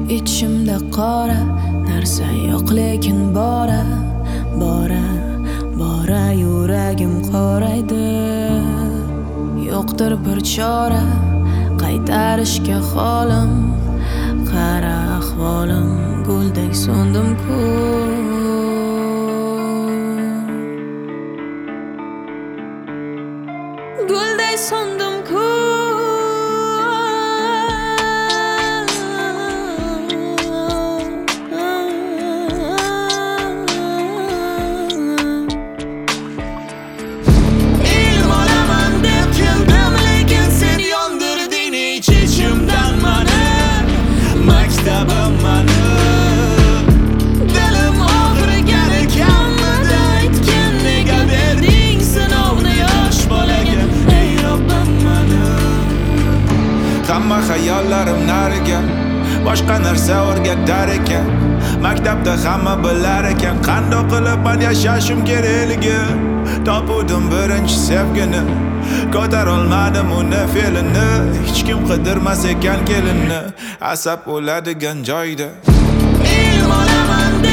ichimda qora narsa yo'q lekin bora yuragim qoraydi. Yo'qdir bir chora qaytarishga holim, qara ahvolim guldek so'ndim-ku. Guldek so'ndim-ku. Maktabim mani dilim og'rigan ekanmidi aytgin, nega berding sinovni yosh bolaga ey Robbim mani. Hamma xayollarim nariga boshqa narsa o'rgatar ekan. Maktabda hamma bilar ekan qandoq qilib men yashashim kerakligi. Topuvdim birinchi sevgini, ko'tarolmadim uni fe'lini. Hech kim qidirmas ekan kelinni, asab o'ladigan joyda. Ilm olaman